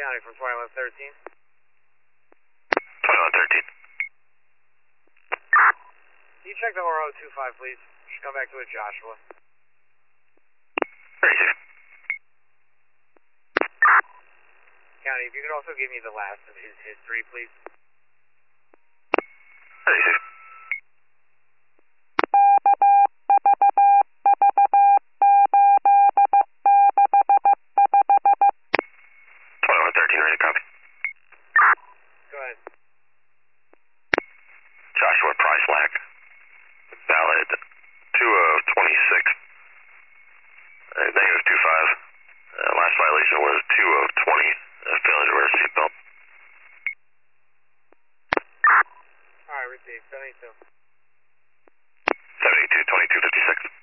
County from 2113. 2113. Can you check the Oro 25, please? Should come back to a Joshua. Very safe. County, if you could also give me the last of his history, please. Very safe. Ready to copy. Go ahead. Joshua Price Lack. Valid 2 of 26. Negative 25. Last violation was 2 of 20. Failure to wear a seatbelt. Alright, received. 72. 72, 2256.